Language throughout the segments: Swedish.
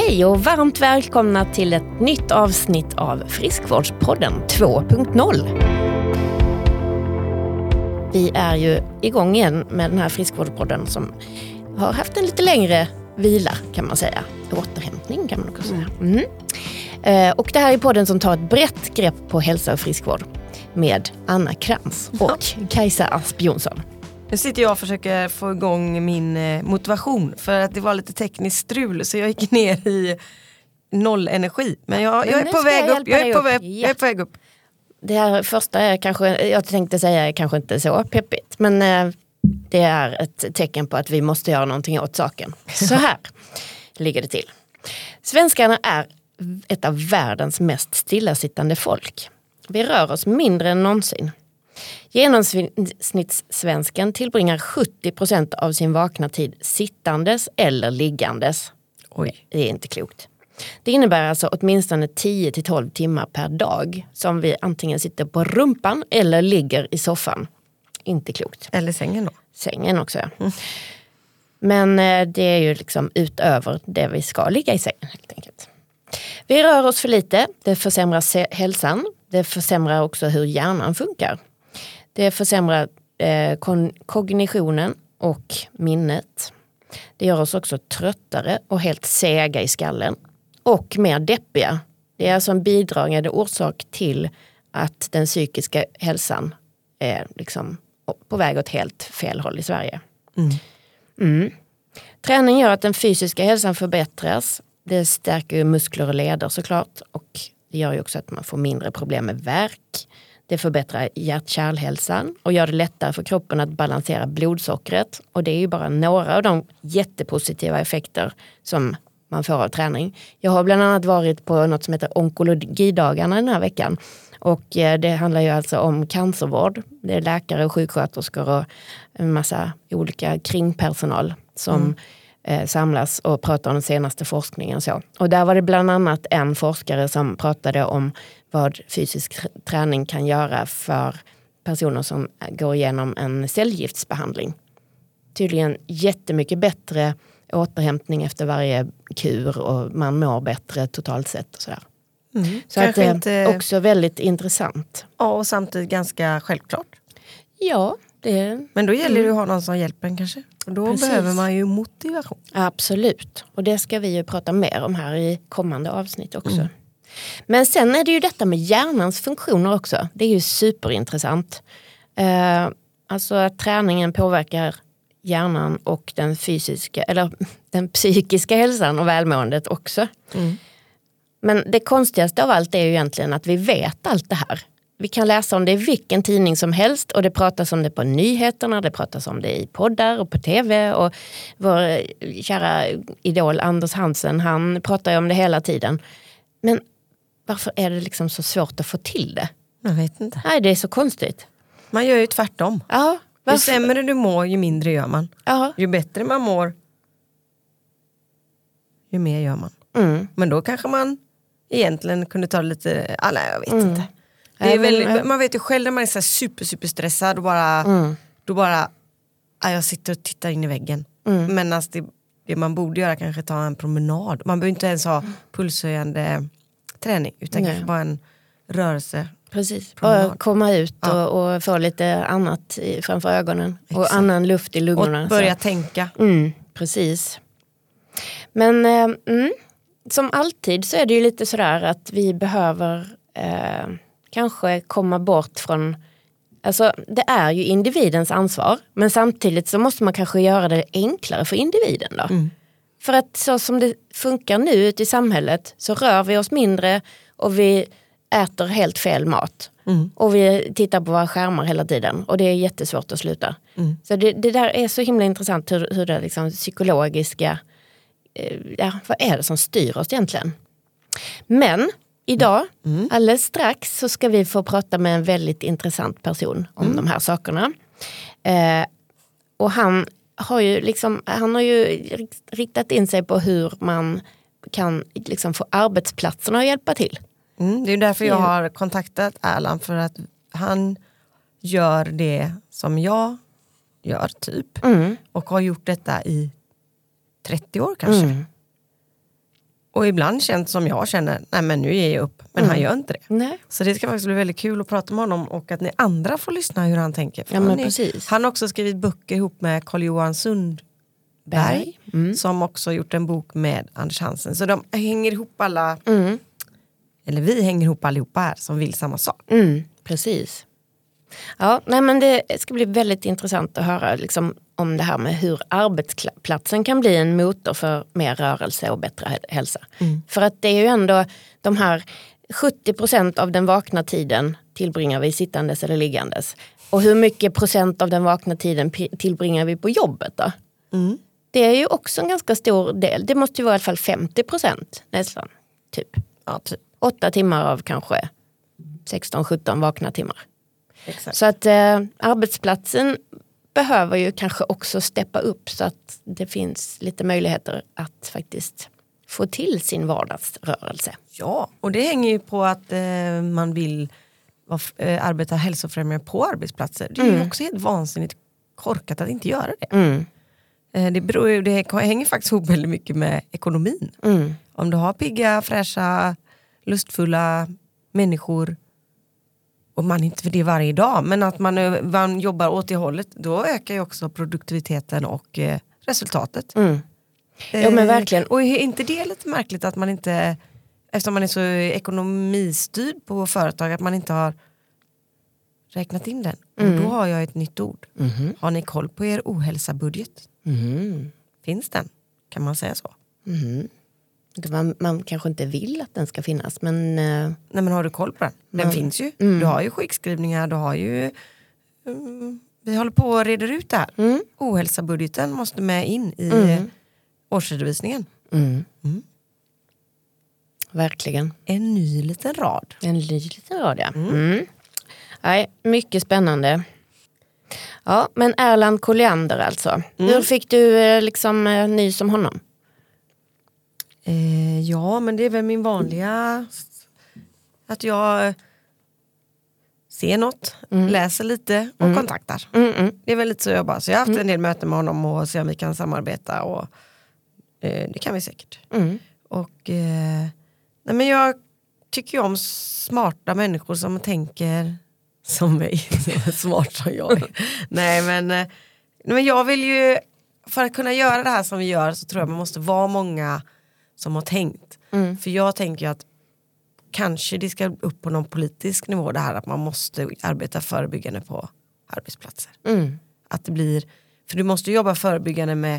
Hej och varmt välkomna till ett nytt avsnitt av Friskvårdspodden 2.0. Vi är ju igång igen med den här Friskvårdspodden som har haft en lite längre vila kan man säga. Återhämtning kan man också säga. Och det här är podden som tar ett brett grepp på hälsa och friskvård med Anna Krantz och Kajsa Asp Jonsson. Nu sitter jag och försöker få igång min motivation för att det var lite tekniskt strul så jag gick ner i noll energi. Men jag är på väg upp. Jag är på väg upp. Det här första är kanske, jag tänkte säga kanske inte så peppigt, men det är ett tecken på att vi måste göra någonting åt saken. Så här ligger det till. Svenskarna är ett av världens mest stillasittande folk. Vi rör oss mindre än någonsin. Genomsnittssvensken tillbringar 70% av sin vakna tid sittandes eller liggandes. Oj. Det är inte klokt. Det innebär alltså åtminstone 10-12 timmar per dag som vi antingen sitter på rumpan eller ligger i soffan. Inte klokt. Eller sängen då. Sängen också, ja. Men det är ju liksom utöver det vi ska ligga i sängen helt enkelt. Vi rör oss för lite, det försämrar hälsan, det försämrar också hur hjärnan funkar. Det försämrar kognitionen och minnet. Det gör oss också tröttare och helt sega i skallen. Och mer deppiga. Det är alltså en bidragande orsak till att den psykiska hälsan är liksom på väg åt helt fel håll i Sverige. Träning gör att den fysiska hälsan förbättras. Det stärker ju muskler och leder såklart. Och det gör ju också att man får mindre problem med värk. Det förbättrar hjärt-kärlhälsan och gör det lättare för kroppen att balansera blodsockret. Och det är ju bara några av de jättepositiva effekter som man får av träning. Jag har bland annat varit på något som heter onkologidagarna den här veckan. Och det handlar ju alltså om cancervård. Det är läkare och sjuksköterskor och en massa olika kringpersonal som samlas och pratar om den senaste forskningen och så. Och där var det bland annat en forskare som pratade om vad fysisk träning kan göra för personer som går igenom en cellgiftsbehandling. Tydligen jättemycket bättre återhämtning efter varje kur och man mår bättre totalt sett och sådär. Så att det är också väldigt intressant. Ja, och samtidigt ganska självklart. Ja, det... Men då gäller det att ha någon som hjälper en kanske. Och då behöver man ju motivation. Absolut. Och det ska vi ju prata mer om här i kommande avsnitt också. Men sen är det ju detta med hjärnans funktioner också. Det är ju superintressant. Alltså att träningen påverkar hjärnan och den fysiska eller den psykiska hälsan och välmåendet också. Men det konstigaste av allt är ju egentligen att vi vet allt det här. Vi kan läsa om det i vilken tidning som helst och det pratas om det på nyheterna, det pratas om det i poddar och på tv och vår kära idol Anders Hansen, han pratar ju om det hela tiden. Men varför är det liksom så svårt att få till det? Jag vet inte. Nej, det är så konstigt. Man gör ju tvärtom. Ja, ju sämre du mår, ju mindre gör man. Ja. Ju bättre man mår, ju mer gör man. Men då kanske man egentligen kunde ta lite... jag vet inte. Det är väl, man vet ju själv när man är så super stressad och då bara jag sitter och tittar in i väggen. Men alltså det man borde göra kanske ta en promenad. Man behöver inte ens ha pulshöjande träning utan kanske bara en rörelse. Precis, bara komma ut och få lite annat framför ögonen. Exakt. Och annan luft i lungorna. Och börja tänka. Precis. Men som alltid så är det ju lite sådär att vi behöver kanske komma bort från... Alltså det är ju individens ansvar. Men samtidigt så måste man kanske göra det enklare för individen då. För att så som det funkar nu ute i samhället så rör vi oss mindre och vi äter helt fel mat. Och vi tittar på våra skärmar hela tiden. Och det är jättesvårt att sluta. Så det där är så himla intressant hur det liksom psykologiska... vad är det som styr oss egentligen? Men idag, alldeles strax, så ska vi få prata med en väldigt intressant person om de här sakerna. Och han har ju riktat in sig på hur man kan liksom få arbetsplatserna att hjälpa till. Det är därför jag har kontaktat Erland, för att han gör det som jag gör typ. Och har gjort detta i 30 år kanske. Och ibland känns som jag känner, nej men nu ger jag upp. Men han gör inte det. Nej. Så det ska faktiskt bli väldigt kul att prata med honom. Och att ni andra får lyssna hur han tänker. Ja, men precis. Han har också skrivit böcker ihop med Carl-Johan Sundberg. Som också har gjort en bok med Anders Hansen. Så de hänger ihop alla. Eller vi hänger ihop allihopa här som vill samma sak. Precis. Ja, nej men det ska bli väldigt intressant att höra liksom, om det här med hur arbetsplatsen kan bli en motor för mer rörelse och bättre hälsa. För att det är ju ändå de här 70% av den vakna tiden tillbringar vi sittandes eller liggandes. Och hur mycket procent av den vakna tiden tillbringar vi på jobbet då? Det är ju också en ganska stor del. Det måste ju vara i alla fall 50% nästan. Typ. Ja, typ. 8 timmar av kanske 16-17 vakna timmar. Exakt. Så att arbetsplatsen behöver ju kanske också steppa upp så att det finns lite möjligheter att faktiskt få till sin vardagsrörelse. Ja, och det hänger ju på att man vill arbeta hälsofrämjande på arbetsplatser. Det är ju också helt vansinnigt korkat att inte göra det. Det hänger faktiskt ihop väldigt mycket med ekonomin. Om du har pigga, fräscha, lustfulla människor och man inte för det varje dag, men att man jobbar åt det hållet, då ökar ju också produktiviteten och resultatet. Ja men verkligen. Och är inte det lite märkligt att man inte, eftersom man är så ekonomistyrd på företag, att man inte har räknat in den. Och då har jag ett nytt ord. Har ni koll på er ohälsabudget? Finns den? Kan man säga så? Man kanske inte vill att den ska finnas, men... Nej, men har du koll på den? Den finns ju. Du har ju sjukskrivningar, du har ju... vi håller på att reda ut det här. Ohälsabudgeten måste med in i årsredovisningen. Verkligen. En ny liten rad. Ja. Nej, mycket spännande. Ja, men Erland Colliander alltså. Hur fick du liksom nys om honom? Ja, men det är väl min vanliga att jag ser något, läser lite och kontaktar. Det är väl lite så jag bara. Så jag har haft en del möten med honom och se om vi kan samarbeta och det kan vi säkert. Och nej, men jag tycker ju om smarta människor som tänker som mig, smart som jag är. Nej, men jag vill ju, för att kunna göra det här som vi gör så tror jag man måste vara många som har tänkt. För jag tänker att kanske det ska upp på någon politisk nivå det här att man måste arbeta förebyggande på arbetsplatser. Att det blir, för du måste jobba förebyggande med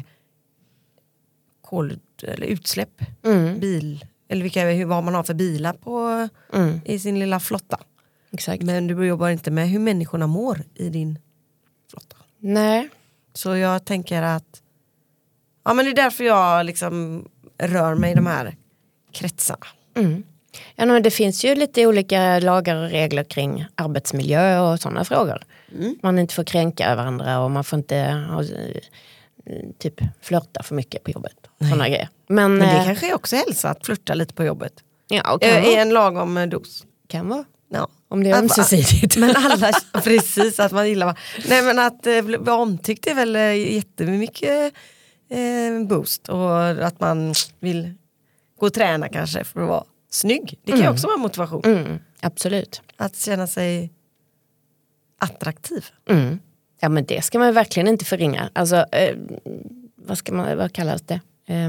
eller utsläpp, bil, eller vad man har för bilar på i sin lilla flotta. Exakt. Men du jobbar inte med hur människorna mår i din flotta. Nej. Så jag tänker att ja, men det är därför jag liksom rör mig i de här kretsarna. Ja, men det finns ju lite olika lagar och regler kring arbetsmiljö och sådana frågor. Man inte får kränka varandra och man får inte typ flörta för mycket på jobbet. Sådana grejer. Men det kanske är också hälsa att flirta lite på jobbet. Ja, är en lagom dos. Kan vara. Ja. Om det är ömsesidigt. Men alla, precis att man gillar. Nej, men att vara omtyckt är väl jättemycket boost. Och att man vill gå och träna kanske för att vara snygg. Det kan ju också vara motivation. Absolut. Att känna sig attraktiv. Ja, men det ska man verkligen inte förringa. Alltså, vad kallas det?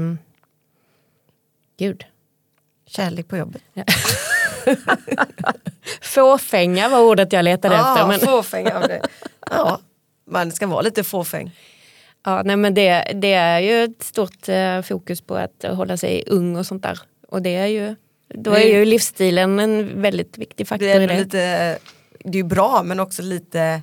Gud. Kärlek på jobbet. Ja. Fåfänga var ordet jag letade efter. Men... fåfänga av det. Ja, man ska vara lite fåfäng. Ja, nej, men det är ju ett stort fokus på att hålla sig ung och sånt där. Och det är ju, då är ju livsstilen en väldigt viktig faktor i det. Det är ju bra, men också lite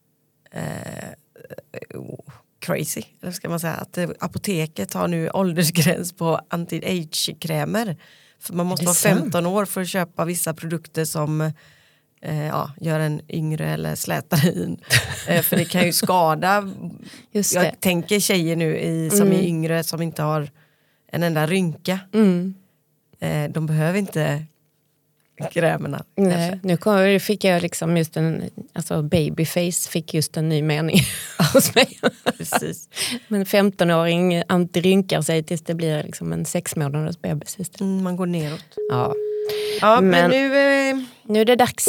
crazy, eller ska man säga, att apoteket har nu åldersgräns på anti-age-krämer. För man måste vara 15 år för att köpa vissa produkter som gör en yngre eller slätare in. För det kan ju skada. Just jag det. tänker tjejer nu som är yngre som inte har en enda rynka. De behöver inte krämerna. Nej, nu fick jag liksom just babyface fick just en ny mening hos mig. Precis. Men 15-åring antirynkar sig tills det blir liksom en 6 månaders bebis istället. Man går neråt. Ja, men nu är det dags.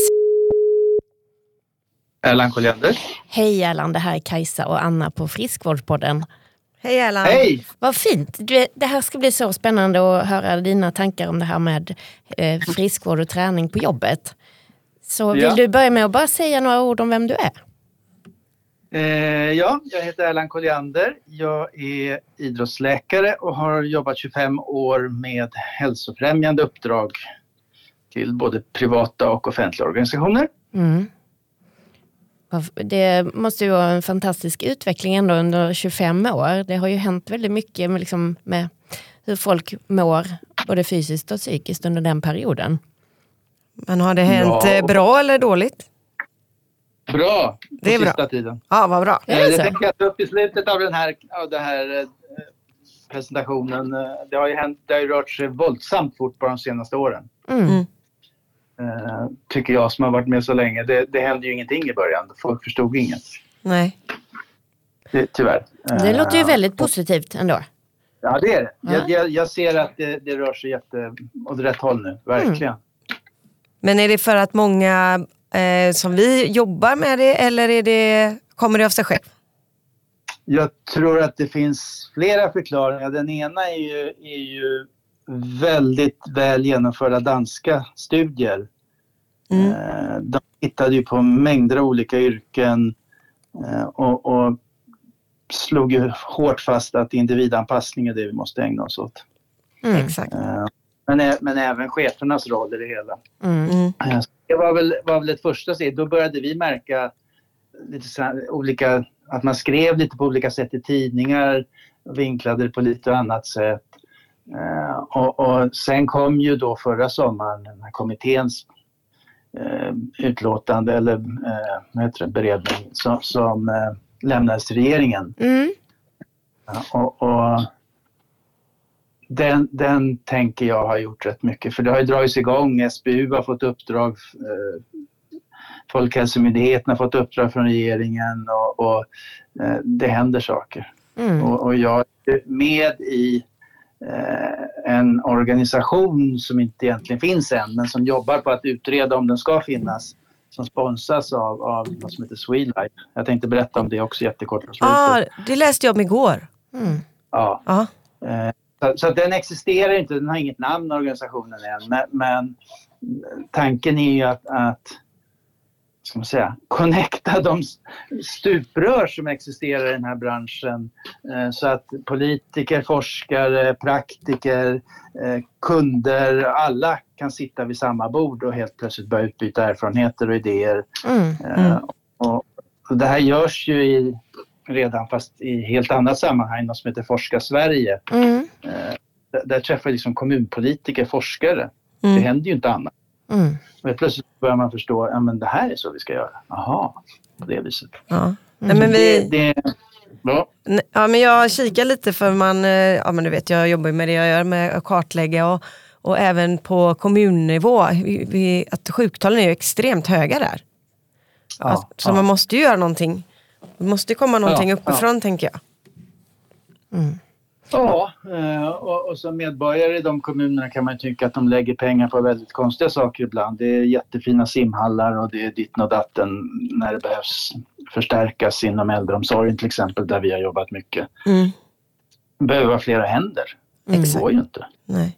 Erland Colliander. Hej Erland, det här är Kajsa och Anna på Friskvårdspodden. Hej Erland. Hej! Vad fint. Det här ska bli så spännande att höra dina tankar om det här med friskvård och träning på jobbet. Så vill du börja med att bara säga några ord om vem du är? Jag heter Erland Colliander. Jag är idrottsläkare och har jobbat 25 år med hälsofrämjande uppdrag till både privata och offentliga organisationer. Mm. Det måste ju vara en fantastisk utveckling ändå under 25 år. Det har ju hänt väldigt mycket med hur folk mår både fysiskt och psykiskt under den perioden. Men har det hänt bra eller dåligt? Bra, det är sista bra. Tiden. Ja, vad bra. Det tänker jag ta upp i slutet av den här presentationen. Det har ju rört sig våldsamt fort på de senaste åren. Tycker jag som har varit med så länge. Det hände ju ingenting i början. Folk förstod inget. Nej. Tyvärr. Det låter ju väldigt positivt ändå. Ja, det är det. Jag ser att det rör sig åt rätt håll nu. Verkligen. Men är det för att många som vi jobbar med det, eller kommer det av sig själv? Jag tror att det finns flera förklaringar. Den ena är ju väldigt väl genomförda danska studier. De tittade ju på mängder av olika yrken och slog ju hårt fast att individanpassning är det vi måste ägna oss åt. Exakt. Men även chefernas roll i det hela. Det var väl ett första steg. Då började vi märka lite olika, att man skrev lite på olika sätt i tidningar, vinklade det på lite annat sätt. Och sen kom ju då förra sommaren den här kommitténs utlåtande eller beredning som lämnades till regeringen. Och den tänker jag har gjort rätt mycket, för det har ju dragits igång. SBU har fått uppdrag, Folkhälsomyndigheten har fått uppdrag från regeringen och det händer saker. Och jag är med i en organisation som inte egentligen finns än, men som jobbar på att utreda om den ska finnas, som sponsras av något som heter Swedlife. Jag tänkte berätta om det också jättekort på slutet. Det läste jag om igår. Ja. Så att den existerar inte, den har inget namn, organisationen än, men tanken är ju att ska man säga, connecta de stuprör som existerar i den här branschen, så att politiker, forskare, praktiker, kunder, alla kan sitta vid samma bord och helt plötsligt börja utbyta erfarenheter och idéer. Och det här görs ju redan, fast i helt annat sammanhang, något som heter Forska Sverige. Där träffar liksom kommunpolitiker, forskare. Det händer ju inte annat. Och plötsligt börjar man förstå, men det här är så vi ska göra. Jaha, på det viset. Nej, men jag kikar lite, för men du vet, jag jobbar med det jag gör, med att kartlägga och även på kommunnivå, att sjuktalen är ju extremt höga där. Så man måste ju göra någonting. Det måste komma någonting uppifrån, tänker jag. Ja, och som medborgare i de kommunerna kan man tycka att de lägger pengar på väldigt konstiga saker ibland. Det är jättefina simhallar och det är ditten och datten när det behövs förstärkas inom äldreomsorgen till exempel, där vi har jobbat mycket. Det behöver vara flera händer. Det går ju inte. Nej.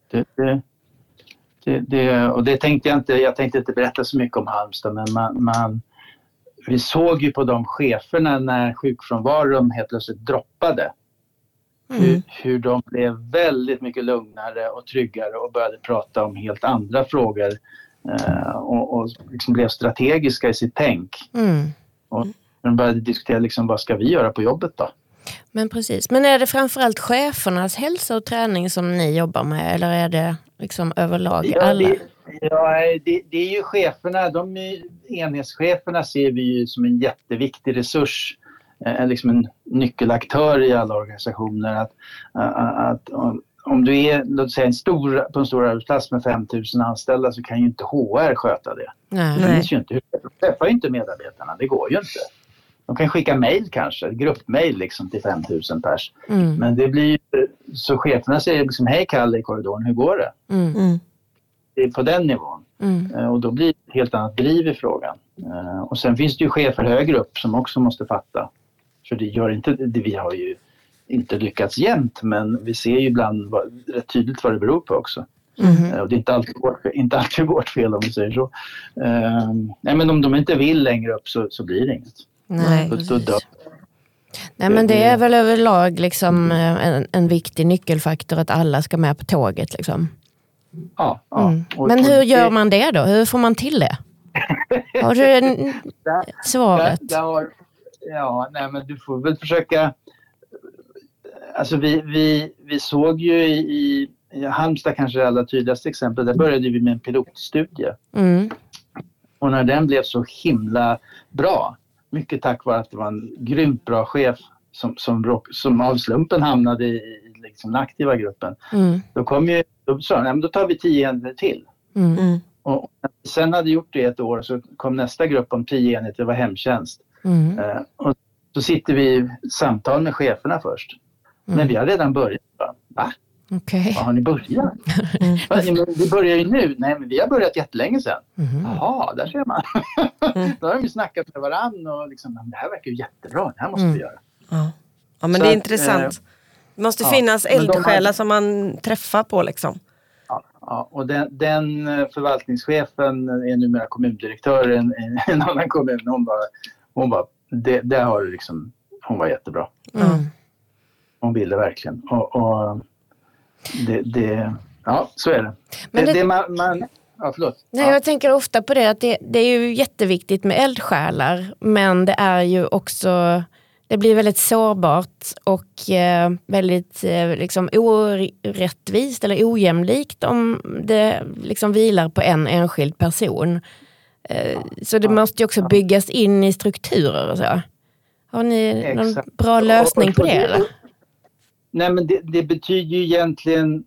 Och det tänkte jag tänkte inte berätta så mycket om Halmstad, men vi såg ju på de cheferna när sjukfrånvaron helt plötsligt droppade. Hur de blev väldigt mycket lugnare och tryggare och började prata om helt andra frågor och liksom blev strategiska i sitt tänk. Och de började diskutera liksom, vad ska vi göra på jobbet då? Men precis. Men är det framförallt chefernas hälsa och träning som ni jobbar med, eller är det liksom överlag alla? Det är ju cheferna, enhetscheferna ser vi ju som en jätteviktig resurs, liksom en nyckelaktör i alla organisationer, om du är, låt säga, på en stor arbetsplats med 5 000 anställda, så kan ju inte HR sköta det. Nej. Det finns ju inte. De träffar ju inte medarbetarna, det går ju inte. De kan skicka mejl kanske, gruppmejl liksom till 5 000 pers. Men det blir ju, så cheferna säger liksom, hej Kalle i korridoren, hur går det? Det är på den nivån. Och då blir det ett helt annat driv i frågan. Och sen finns det ju chefer högre upp som också måste fatta. För det gör inte, vi har ju inte lyckats jämt, men vi ser ju ibland rätt tydligt vad det beror på också. Och det är inte alltid vårt fel, om vi säger så. Nej, men om de inte vill längre upp så blir det inget. Nej, Nej, men det är väl överlag liksom en viktig nyckelfaktor att alla ska med på tåget liksom. Ja. Men hur gör man det då? Hur får man till det? Har du svaret? Men du får väl försöka. Alltså vi såg ju i Halmstad kanske det allra tydligaste exempel. Där började vi med en pilotstudie. Och när den blev så himla bra, mycket tack vare att det var en grymt bra chef som av slumpen hamnade i liksom den aktiva gruppen. Då sa han, då tar vi 10 enheter till. Och sen hade gjort det ett år, så kom nästa grupp om 10 enheter, det var hemtjänst. Och så sitter vi i samtal med cheferna först. Men vi har redan börjat. Va? Okay. Har ni börjat? Vi börjar ju nu. Nej, men vi har börjat jättelänge sedan. Jaha, där ser man. Då har de ju snackat med varandra och liksom, det här verkar ju jättebra, det här måste vi göra. Ja, men så det är intressant. Det måste finnas eldsjälar som man träffar på liksom. Ja, och den förvaltningschefen är numera kommundirektör i en annan kommun. Hon var där har det liksom, hon var jättebra. Hon ville verkligen. Och ja, så är det. Men förlåt. Nej, jag tänker ofta på det, att det är ju jätteviktigt med eldsjälar, men det är ju också, det blir väldigt sårbart och väldigt liksom orättvist eller ojämlikt om det liksom vilar på en enskild person. Så det måste ju också byggas in i strukturer och så. Har ni någon bra lösning på det eller? Nej, men det betyder ju egentligen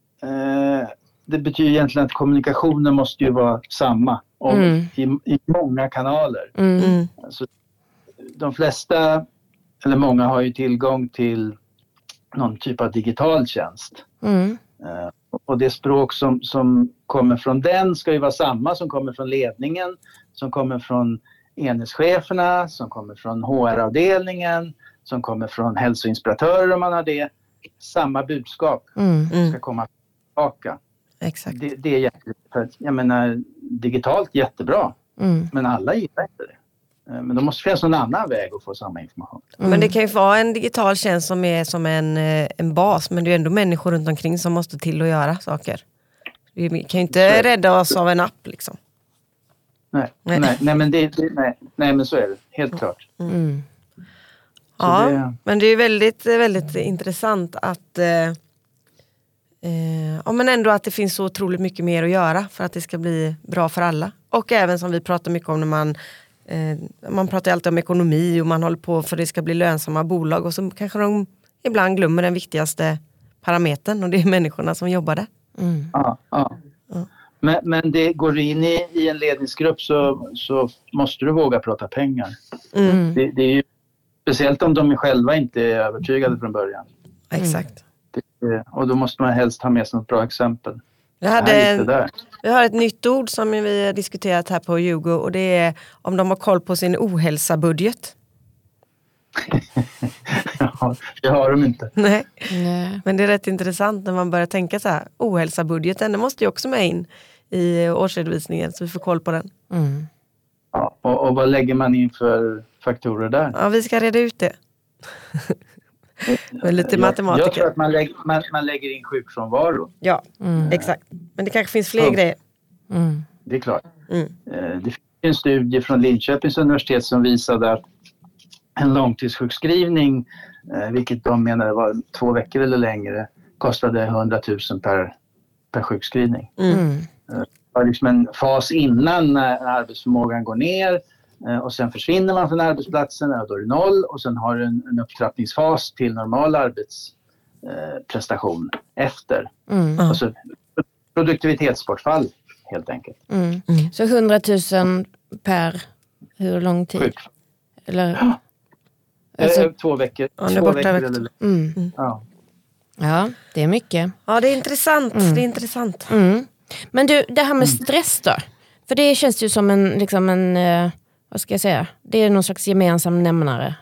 att kommunikationen måste ju vara samma och i många kanaler. Alltså, de flesta eller många har ju tillgång till någon typ av digital tjänst. Och det språk som kommer från den ska ju vara samma som kommer från ledningen, som kommer från enhetscheferna, som kommer från HR-avdelningen, som kommer från hälsoinspiratörer om man har det. Samma budskap ska komma tillbaka. Exakt. Det är jättebra. Jag menar, digitalt jättebra, men alla gillar inte det. Men då måste finnas någon annan väg att få samma information. Men det kan ju vara en digital tjänst som är som en bas, men det är ändå människor runt omkring som måste till att göra saker. Vi kan ju inte rädda oss av en app liksom. Nej, men så är det. Helt klart. Ja, men det är väldigt, väldigt intressant att men ändå att det finns så otroligt mycket mer att göra för att det ska bli bra för alla. Och även som vi pratar mycket om när man pratar alltid om ekonomi och man håller på för att det ska bli lönsamma bolag, och så kanske de ibland glömmer den viktigaste parametern, och det är människorna som jobbar där. Ja. Men det går in i en ledningsgrupp så måste du våga prata pengar. Det är ju speciellt om de själva inte är övertygade från början. Exakt. Och då måste man helst ha med sig något bra exempel. Vi har ett nytt ord som vi har diskuterat här på Jugo, och det är om de har koll på sin ohälsabudget. Ja, det har de inte. Nej. Men det är rätt intressant när man börjar tänka så här, ohälsabudgeten, den måste ju också med in i årsredovisningen så vi får koll på den. Ja, och vad lägger man in för faktorer där? Ja, vi ska reda ut det. Lite matematiker. Jag tror att man lägger in sjukfrånvaro. Ja, exakt. Men det kanske finns fler grejer. Det är klart. Det finns en studie från Linköpings universitet som visade att en långtidssjukskrivning, vilket de menade var 2 veckor eller längre, kostade 100 000 per sjukskrivning. Det var liksom en fas innan när arbetsförmågan går ner, och sen försvinner man från arbetsplatsen, och då är det 0, och sen har du en upptrappningsfas till normal prestation efter. Alltså produktivitetsbortfall helt enkelt. Så 100 000 per hur lång tid? Eller? Alltså, 2 veckor. Ja, 2 veckor eller... Ja, det är mycket. Ja, det är intressant. Det är intressant. Men du, det här med stress då? För det känns ju som en vad ska jag säga? Det är någon slags gemensam nämnare.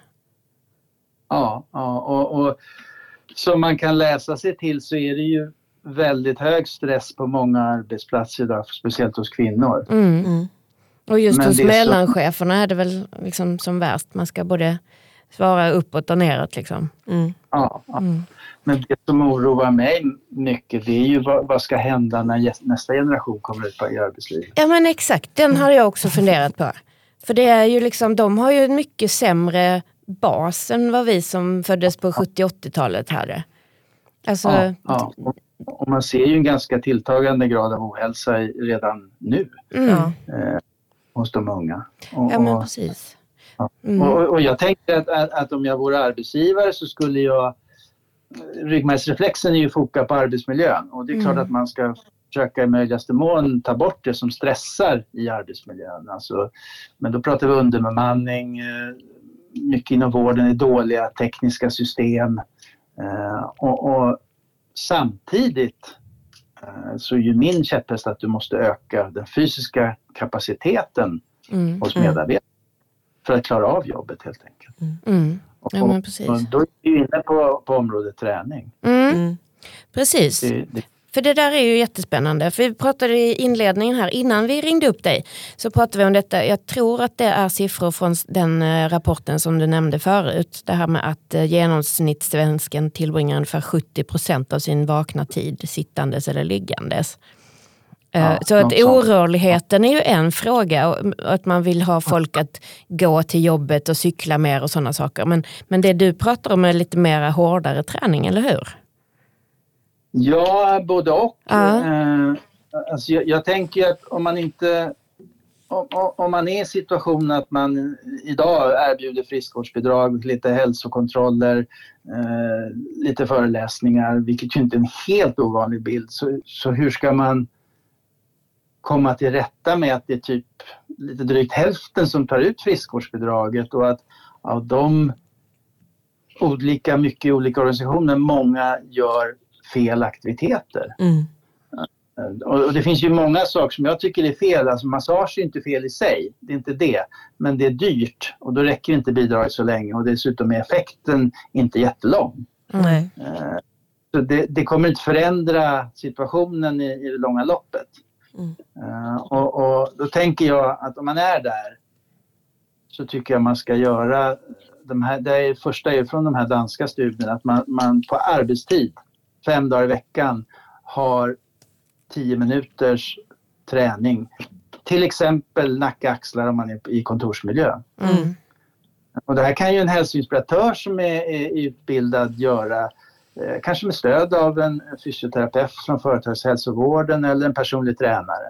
Ja, och som man kan läsa sig till så är det ju väldigt hög stress på många arbetsplatser idag, speciellt hos kvinnor. Och just hos mellancheferna är det väl liksom som värst. Man ska både svara uppåt och neråt liksom. Ja. Men det som oroar mig mycket, det är ju vad ska hända när nästa generation kommer ut i arbetslivet. Ja men exakt, den har jag också funderat på. För det är ju liksom, de har ju en mycket sämre bas än vad vi som föddes på 70-80-talet hade. Alltså... Ja. Och man ser ju en ganska tilltagande grad av ohälsa Mm. nu hos de unga. Ja men precis. Och jag tänkte att om jag vore arbetsgivare så skulle jag... Ryggmärgsreflexen är ju foka på arbetsmiljön. Och det är klart att man ska försöka i möjligaste mån ta bort det som stressar i arbetsmiljön. Alltså, men då pratar vi underbemanning, mycket inom vården är dåliga tekniska system. Och samtidigt så är ju min käpphäst att du måste öka den fysiska kapaciteten hos medarbetare för att klara av jobbet helt enkelt. Ja, men precis. Och då är vi inne på området träning. Precis. För det där är ju jättespännande. För vi pratade i inledningen här, innan vi ringde upp dig, så pratade vi om detta. Jag tror att det är siffror från den rapporten som du nämnde förut. Det här med att genomsnittssvensken tillbringar ungefär 70% av sin vakna tid sittandes eller liggandes. Så att orörligheten är ju en fråga, och att man vill ha folk att gå till jobbet och cykla mer och sådana saker. Men det du pratar om är lite mer hårdare träning, eller hur? Ja, både och. Alltså jag tänker att om man är i situationen att man idag erbjuder friskvårdsbidrag, lite hälsokontroller, lite föreläsningar, vilket ju inte är en helt ovanlig bild. Så hur ska man komma till rätta med att det är typ lite drygt hälften som tar ut friskvårdsbidraget, och att av de olika organisationer, många gör fel aktiviteter. Och det finns ju många saker som jag tycker är fel. Alltså massage är inte fel i sig, det är inte det. Men det är dyrt och då räcker inte bidraget så länge, och dessutom är effekten inte jättelång. Så det kommer inte förändra situationen i det långa loppet. Och då tänker jag att om man är där så tycker jag man ska göra det första är från de här danska studierna, att man på arbetstid 5 dagar i veckan har 10 minuters träning. Till exempel nacke, axlar om man är i kontorsmiljö. Och det här kan ju en hälsoinspiratör som är utbildad göra, kanske med stöd av en fysioterapeut från företagshälsovården eller en personlig tränare.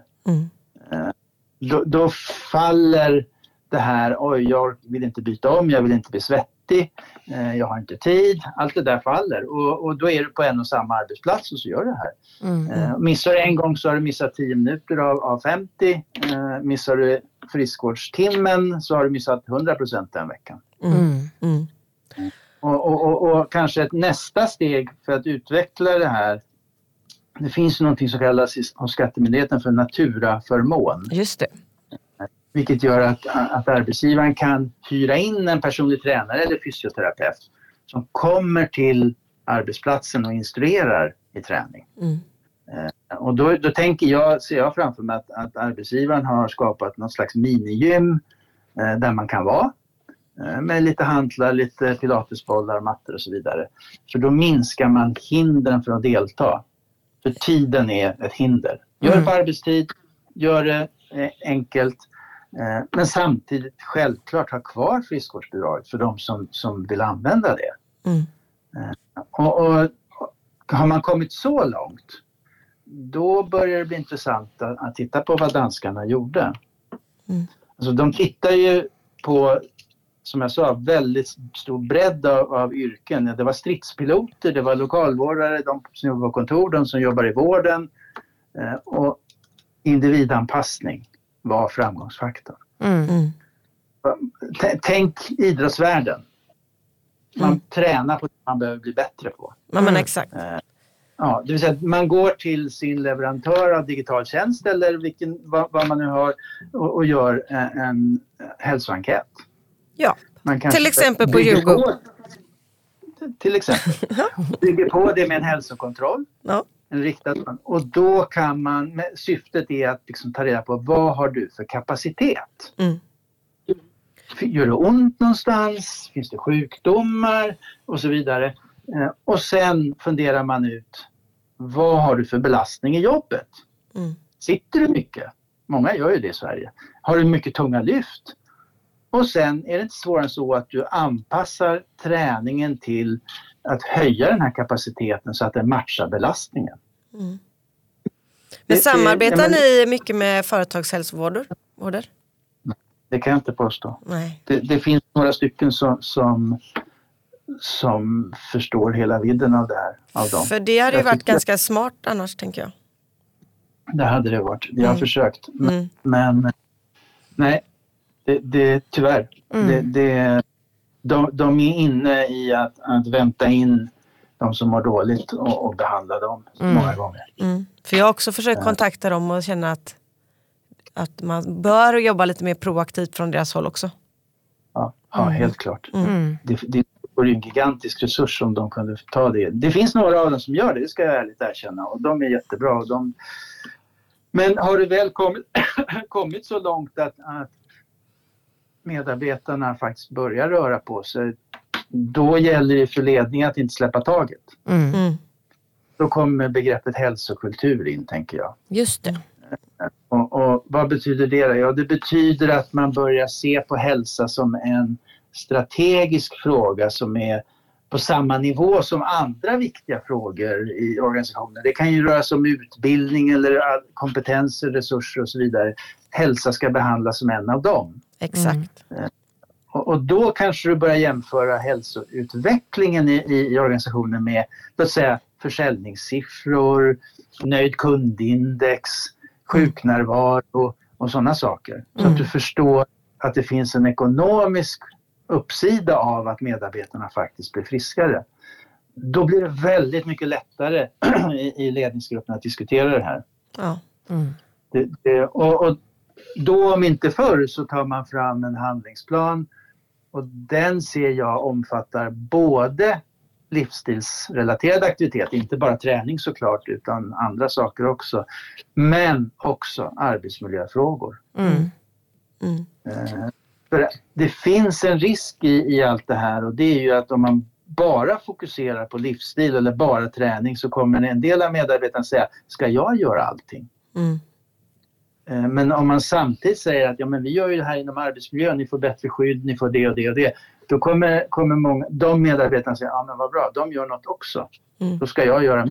Då faller det här, jag vill inte byta om, jag vill inte bli svettig, jag har inte tid, allt det där faller. Och då är du på en och samma arbetsplats och så gör det här. Missar du en gång så har du missat 10 minuter av 50. Missar du friskvårdstimmen så har du missat 100% den veckan. Och kanske ett nästa steg för att utveckla det här, det finns någonting som kallas hos Skattemyndigheten för naturaförmån. Just det. Vilket gör att arbetsgivaren kan hyra in en personlig tränare eller fysioterapeut som kommer till arbetsplatsen och instruerar i träning. Och då ser jag framför mig att arbetsgivaren har skapat något slags minigym där man kan vara. Med lite hantlar, lite pilatesbollar, mattor och så vidare. För då minskar man hindren för att delta. För tiden är ett hinder. Gör det på arbetstid, gör det enkelt. Men samtidigt självklart ha kvar friskvårdsbidrag för de som vill använda det. Och har man kommit så långt, då börjar det bli intressant att titta på vad danskarna gjorde. Alltså de tittar ju på som jag sa, väldigt stor bredd av yrken. Det var stridspiloter, det var lokalvårdare, de som jobbar på kontor, de som jobbar i vården. Och individanpassning var framgångsfaktorn. Tänk idrottsvärlden. Man tränar på det man behöver bli bättre på. Men exakt. Ja, det vill säga att man går till sin leverantör av digital tjänst eller vad man nu har och gör en hälsoenkät. Ja, till exempel på Djurgården. Till exempel. Bygger på det med en hälsokontroll. Ja. En riktad. Och då kan man, syftet är att liksom ta reda på vad har du för kapacitet. Gör det ont någonstans? Finns det sjukdomar? Och så vidare. Och sen funderar man ut, vad har du för belastning i jobbet? Sitter du mycket? Många gör ju det i Sverige. Har du mycket tunga lyft? Och sen är det inte svårare än så att du anpassar träningen till att höja den här kapaciteten så att den matchar belastningen. Men samarbetar ni mycket med företagshälsovårder? Det kan jag inte påstå. Nej. Det finns några stycken som förstår hela vidden av det här. Av dem. För det hade ju varit ganska smart annars, tänker jag. Det hade det varit. Jag har försökt. Men nej, det tyvärr. De är inne i att vänta in de som mår dåligt och behandla dem många gånger. För jag har också försökt kontakta dem och känna att man bör jobba lite mer proaktivt från deras håll också. Ja, helt klart. Det är en gigantisk resurs om de kunde ta det. Det finns några av dem som gör det ska jag ärligt erkänna. Och de är jättebra. Men har det väl kommit så långt att medarbetarna faktiskt börjar röra på sig, då gäller det för ledningen att inte släppa taget. Då kommer begreppet hälsokultur in, tänker jag. Just det. Och vad betyder det då? Ja, det betyder att man börjar se på hälsa som en strategisk fråga som är på samma nivå som andra viktiga frågor i organisationen. Det kan ju röra sig om utbildning eller kompetenser, resurser och så vidare. Hälsa ska behandlas som en av dem. Exakt. Och då kanske du börjar jämföra hälsoutvecklingen i organisationen med, låt säga, försäljningssiffror, nöjd kundindex, sjuknärvaro och sådana saker. Så att du förstår att det finns en ekonomisk uppsida av att medarbetarna faktiskt blir friskare. Då blir det väldigt mycket lättare i ledningsgruppen att diskutera det här. Ja. Och då om inte förr så tar man fram en handlingsplan och den ser jag omfattar både livsstilsrelaterad aktivitet, inte bara träning såklart utan andra saker också, men också arbetsmiljöfrågor. För det finns en risk i allt det här och det är ju att om man bara fokuserar på livsstil eller bara träning så kommer en del av medarbetarna säga, ska jag göra allting? Men om man samtidigt säger att ja, men vi gör ju det här inom arbetsmiljön, ni får bättre skydd, ni får det och det och det. Då kommer många, de medarbetarna säga, ja men vad bra, de gör något också. Då ska jag göra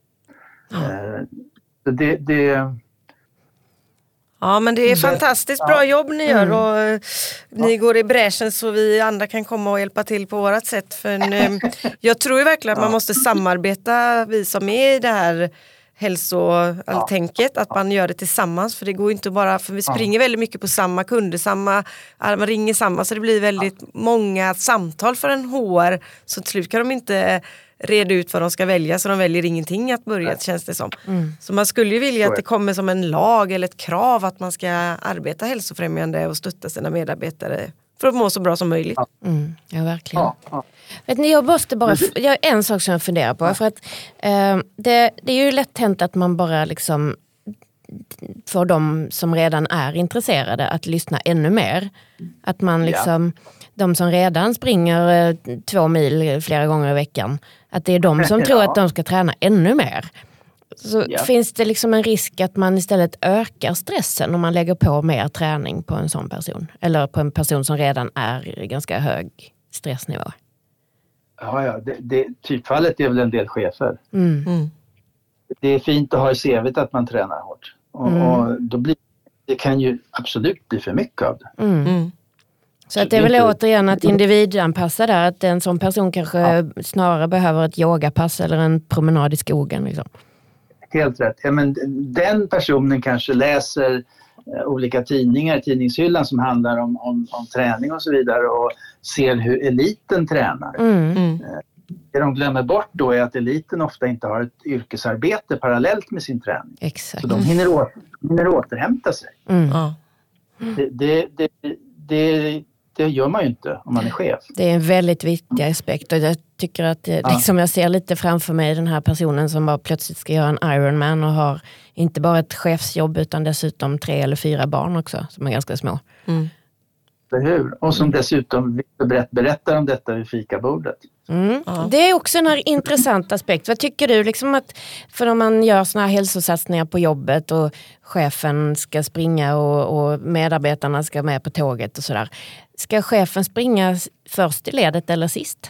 det. Ja, men det är fantastiskt bra jobb ni gör och ni går i bräschen så vi andra kan komma och hjälpa till på vårat sätt. För jag tror ju verkligen att man måste samarbeta, vi som är i det här hälsotänket, att man gör det tillsammans, för det går inte bara, för vi springer väldigt mycket på samma kunder, man ringer samma, så det blir väldigt många samtal för en HR, så till slut kan de inte reda ut vad de ska välja, så de väljer ingenting att börja, känns det som. Så man skulle ju vilja att det kommer som en lag eller ett krav att man ska arbeta hälsofrämjande och stötta sina medarbetare för att må så bra som möjligt. Ja, verkligen. Vet ni, jag har en sak som jag funderar på, för att det är ju lätt hänt att man bara liksom får de som redan är intresserade att lyssna ännu mer. Att man liksom, de som redan springer 2 mil flera gånger i veckan, att det är de som tror att de ska träna ännu mer. Så finns det liksom en risk att man istället ökar stressen om man lägger på mer träning på en sån person? Eller på en person som redan är i ganska hög stressnivå? Ja, typfallet är väl en del chefer. Det är fint att ha i CV:t att man tränar hårt. Och då det kan ju absolut bli för mycket av det. Så att det är väl återigen att individanpassa där, att en sån person kanske snarare behöver ett yogapass eller en promenad i skogen. Liksom. Helt rätt. Ja, men den personen kanske läser olika tidningar, tidningshyllan som handlar om träning och så vidare och ser hur eliten tränar. Det de glömmer bort då är att eliten ofta inte har ett yrkesarbete parallellt med sin träning. Exakt. Så de hinner återhämta sig. Det gör man ju inte om man är chef. Det är en väldigt viktig aspekt och jag tycker att liksom jag ser lite framför mig den här personen som bara plötsligt ska göra en Ironman och har inte bara ett chefsjobb utan dessutom 3 eller 4 barn också som är ganska små. Hur? Och som dessutom berättar om detta vid fikabordet. Det är också en intressant aspekt. Vad tycker du liksom att, för om man gör såna här hälsosatsningar på jobbet och chefen ska springa och medarbetarna ska med på tåget och sådär. Ska chefen springa först i ledet eller sist?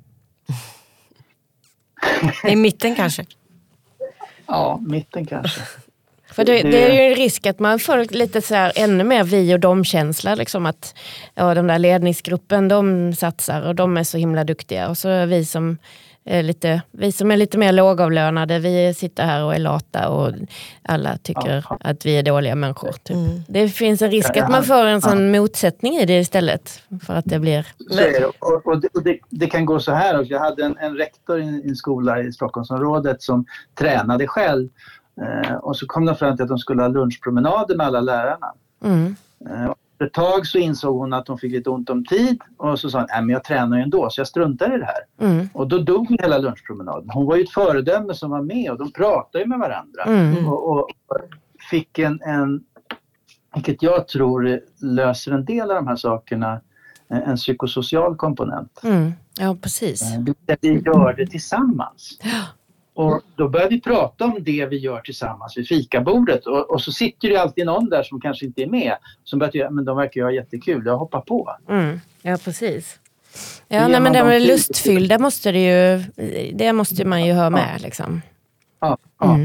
I mitten kanske? Ja, mitten kanske. För det är ju en risk att man får lite så här ännu mer vi och dom-känsla. Liksom att den där ledningsgruppen, de satsar och de är så himla duktiga. Och så vi som är lite mer lågavlönade, vi sitter här och är lata och alla tycker att vi är dåliga människor. Typ. Det finns en risk att man får en sån motsättning i det istället. För att det blir... Det kan gå så här. Jag hade en rektor i en skola i Stockholmsområdet som tränade själv. Och så kom de fram till att de skulle ha lunchpromenader med alla lärarna. För ett tag så insåg hon att hon fick lite ont om tid. Och så sa hon, men jag tränar ju ändå så jag struntar i det här. Och då dog hela lunchpromenaden. Hon var ju ett föredöme som var med och de pratade ju med varandra. Och fick vilket jag tror löser en del av de här sakerna, en psykosocial komponent. Ja, precis. Vi gör det tillsammans. Och då börjar vi prata om det vi gör tillsammans vid fikabordet. Och så sitter det alltid någon där som kanske inte är med. Som börjar men de verkar ju ha jättekul, jag hoppar på. Ja, precis. Ja, men det med lustfyllda måste det måste man ju ha med liksom. Ja.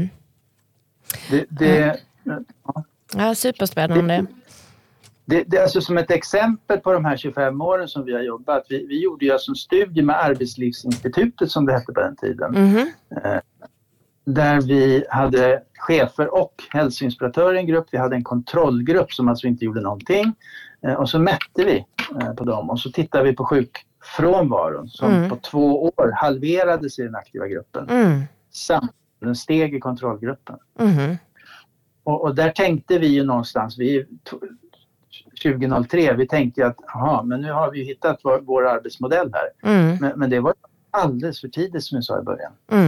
Ja, superspännande. Det är alltså som ett exempel på de här 25 åren som vi har jobbat. Vi gjorde ju alltså en studie med Arbetslivsinstitutet som det hette på den tiden. Där vi hade chefer och hälsoinspiratörer i en grupp. Vi hade en kontrollgrupp som alltså inte gjorde någonting. Och så mätte vi på dem och så tittade vi på sjukfrånvaron som på 2 år halverades i den aktiva gruppen. Samt den steg i kontrollgruppen. Och där tänkte vi ju någonstans, 2003, vi tänkte att men nu har vi hittat vår arbetsmodell här. Men det var alldeles för tidigt som jag sa i början.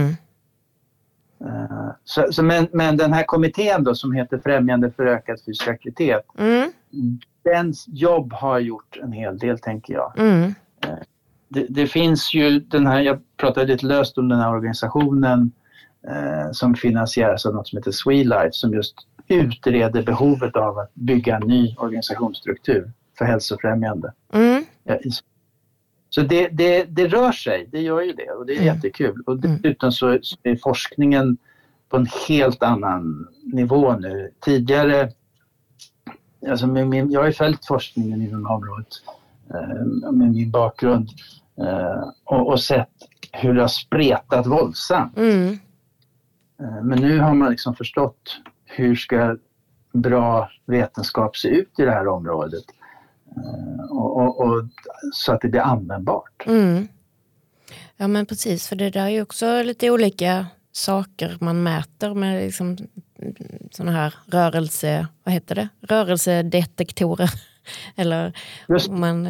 Men den här kommittén då som heter Främjande för ökad fysisk aktivitet, dens jobb har gjort en hel del tänker jag. Det finns ju den här, jag pratade lite löst om den här organisationen som finansieras av något som heter Swelife som just utreder behovet av att bygga en ny organisationsstruktur för hälsofrämjande. Så det rör sig, det gör ju det och det är jättekul. Och dessutom så är forskningen på en helt annan nivå nu. Tidigare, alltså jag har ju följt forskningen inom området med min bakgrund och sett hur det har spretat våldsamt. Men nu har man liksom förstått hur ska bra vetenskap se ut i det här området och så att det blir användbart. Ja men precis, för det där är ju också lite olika saker man mäter med liksom såna här rörelsedetektorer eller man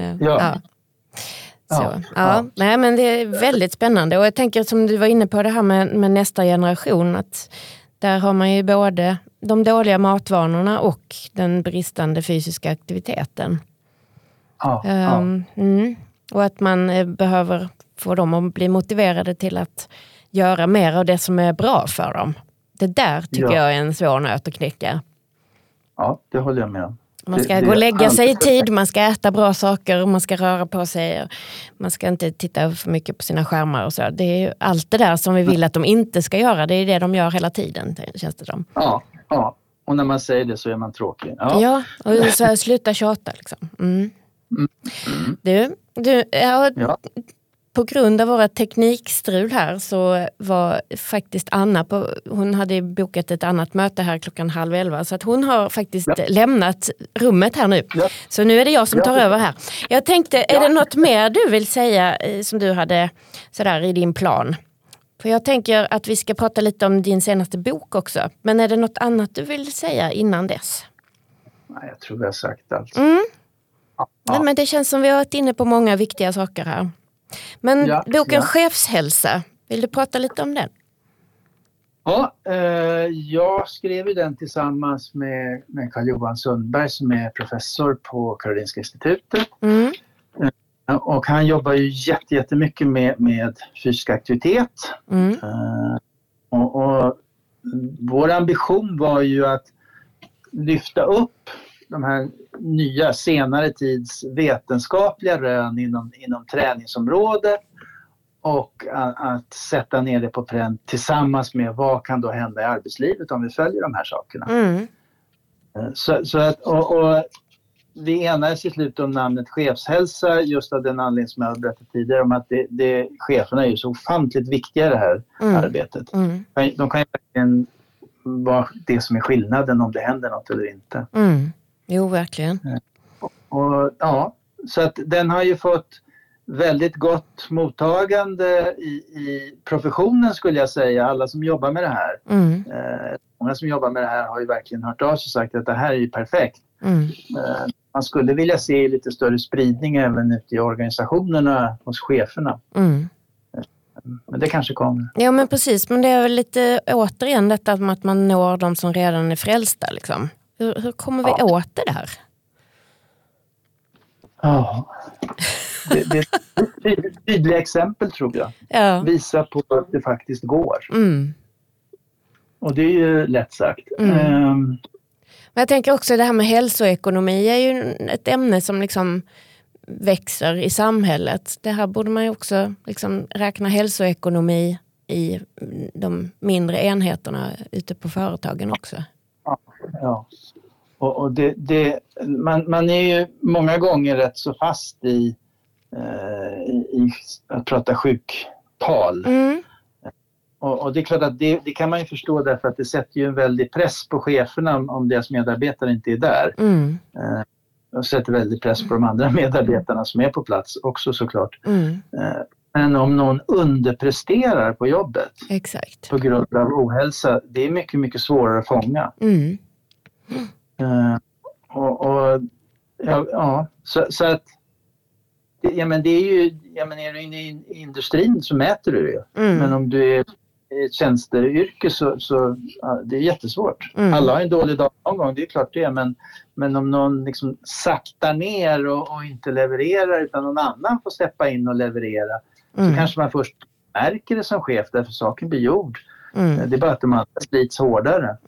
Nej men det är väldigt spännande och jag tänker som du var inne på det här med nästa generation att där har man ju både de dåliga matvanorna och den bristande fysiska aktiviteten. Och att man behöver få dem att bli motiverade till att göra mer av det som är bra för dem. Det där tycker jag är en svår nöt att knäcka. Ja, det håller jag med om. Man ska gå och lägga sig i tid, man ska äta bra saker, man ska röra på sig. Man ska inte titta för mycket på sina skärmar och så. Det är ju allt det där som vi vill att de inte ska göra. Det är det de gör hela tiden, känns det som. Ja. Och när man säger det så är man tråkig. Ja och så här, sluta tjata liksom. Ja. På grund av våra teknikstrul här så var faktiskt Anna hon hade bokat ett annat möte här 10:30, så att hon har faktiskt lämnat rummet här nu. Ja. Så nu är det jag som tar över här. Jag tänkte, är det något mer du vill säga som du hade sådär i din plan? För jag tänker att vi ska prata lite om din senaste bok också. Men är det något annat du vill säga innan dess? Nej, jag tror vi har sagt allt. Ja. Nej, men det känns som vi har varit inne på många viktiga saker här. Men boken Chefshälsa, vill du prata lite om den? Ja, jag skrev ju den tillsammans med Carl-Johan Sundberg som är professor på Karolinska institutet. Och han jobbar ju jättemycket med fysisk aktivitet. Och vår ambition var ju att lyfta upp de här nya senare tids vetenskapliga rön inom träningsområdet och att sätta ner det på pränt tillsammans med vad kan då hända i arbetslivet om vi följer de här sakerna. Så att, och vi enades i slutet om namnet chefshälsa just av den anledning som jag har berättat tidigare om att cheferna är ju så ofantligt viktiga i det här arbetet. De kan ju verkligen vara det som är skillnaden om det händer något eller inte. Jo, verkligen. Och så att den har ju fått väldigt gott mottagande i professionen skulle jag säga. Alla som jobbar med det här. Många som jobbar med det här har ju verkligen hört av sig och sagt att det här är ju perfekt. Man skulle vilja se lite större spridning även ute i organisationerna hos cheferna. Men det kanske kommer. Ja, men precis. Men det är väl lite återigen detta med att man når de som redan är frälsta liksom. Hur kommer vi åt det där? Ja, det är ett tydliga exempel tror jag. Ja. Visa på att det faktiskt går. Och det är ju lätt sagt. Men jag tänker också det här med hälsoekonomi är ju ett ämne som liksom växer i samhället. Det här borde man ju också liksom räkna hälsoekonomi i de mindre enheterna ute på företagen också. Ja. Och man är ju många gånger rätt så fast i att prata sjuktal. Och det är klart att det kan man ju förstå därför att det sätter ju en väldig press på cheferna om deras medarbetare inte är där. Och sätter väldigt press på de andra medarbetarna som är på plats också såklart. Men om någon underpresterar på jobbet på grund av ohälsa, det är mycket, mycket svårare att fånga. Så att men det är ju, är du inne i industrin så mäter du det. Men om du är i ett tjänsteyrke så det är jättesvårt. Alla har en dålig dag någon gång, det är klart det. Men om någon liksom saktar ner och inte levererar utan någon annan får steppa in och leverera så kanske man först märker det som chef därför saken blir gjord. Det är bara att de andra slits hårdare.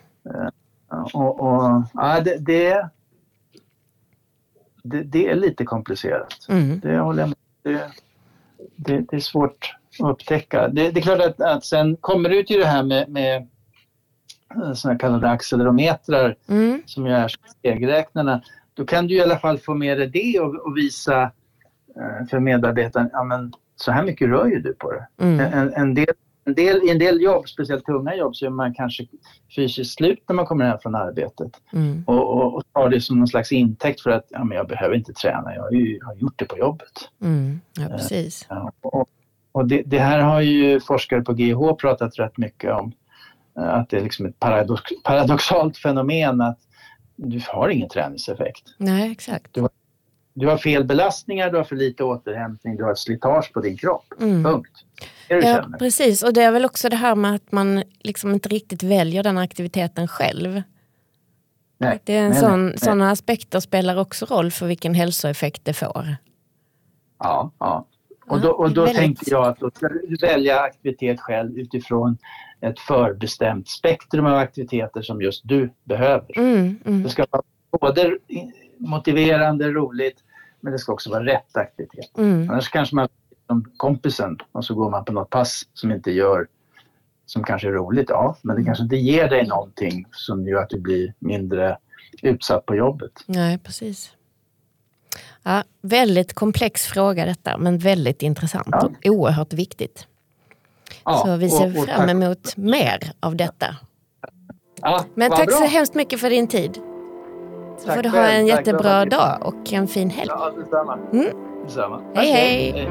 Det är lite komplicerat. Det håller jag med. Det är svårt att upptäcka. Det är klart att sen kommer det ut i det här med såna kallade accelerometrar som ju är stegräknarna. Då kan du i alla fall få med dig det och visa för medarbetaren, ja men så här mycket rör ju du på det. I en del jobb, speciellt tunga jobb, så är man kanske fysiskt slut när man kommer hem från arbetet. Och tar det som någon slags intäkt för att men jag behöver inte träna, jag har gjort det på jobbet. Ja, precis. Och det här har ju forskare på GH pratat rätt mycket om. Att det är liksom ett paradoxalt fenomen att du har ingen träningseffekt. Nej, exakt. Du har fel belastningar, du har för lite återhämtning, du har ett slitage på din kropp. Punkt. Ja, precis. Och det är väl också det här med att man liksom inte riktigt väljer den aktiviteten själv. Nej, det är sådana aspekter spelar också roll för vilken hälsoeffekt det får. Ja. Och då tänkte jag att då ska du välja aktivitet själv utifrån ett förbestämt spektrum av aktiviteter som just du behöver. Det ska vara både motiverande, roligt, men det ska också vara rätt aktivitet. Annars kanske man som kompisen och så går man på något pass som inte gör som kanske är roligt, men det kanske inte ger dig någonting som gör att du blir mindre utsatt på jobbet. Nej, precis. Ja, väldigt komplex fråga detta, men väldigt intressant och oerhört viktigt. Ja, så vi ser fram emot mer av detta. Ja, men tack så hemskt mycket för din tid. Så tack får du ha en jättebra dag och en fin helg. Ja, detsamma. Detsamma. Hej.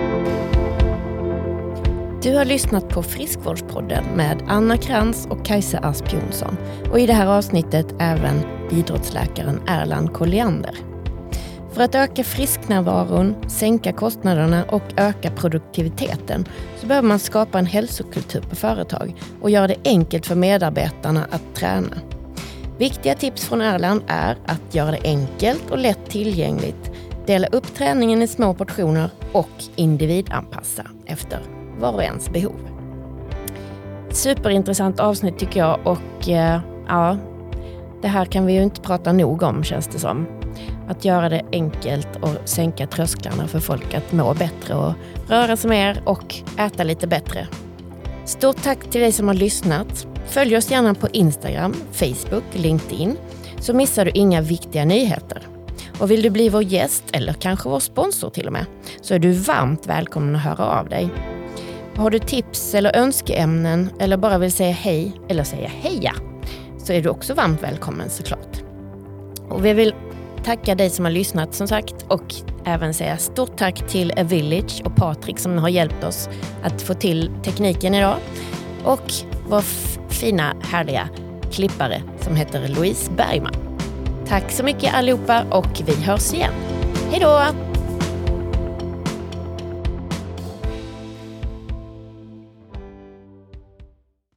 Du har lyssnat på Friskvårdspodden med Anna Krantz och Kajsa Asp Jonsson. Och i det här avsnittet även idrottsläkaren Erland Colliander. För att öka frisknärvaron, sänka kostnaderna och öka produktiviteten så behöver man skapa en hälsokultur på företag och göra det enkelt för medarbetarna att träna. Viktiga tips från Erland är att göra det enkelt och lätt tillgängligt, dela upp träningen i små portioner och individanpassa efter var och ens behov. Superintressant avsnitt tycker jag och ja, det här kan vi ju inte prata nog om känns det som. Att göra det enkelt och sänka trösklarna för folk att må bättre och röra sig mer och äta lite bättre. Stort tack till dig som har lyssnat. Följ oss gärna på Instagram, Facebook, LinkedIn så missar du inga viktiga nyheter. Och vill du bli vår gäst eller kanske vår sponsor till och med så är du varmt välkommen att höra av dig. Har du tips eller önskeämnen eller bara vill säga hej eller säga heja så är du också varmt välkommen såklart. Och vi vill tacka dig som har lyssnat som sagt och även säga stort tack till A Village och Patrik som har hjälpt oss att få till tekniken idag. Och vår fina härliga klippare som heter Louise Bergman. Tack så mycket allihopa och vi hörs igen. Hej då!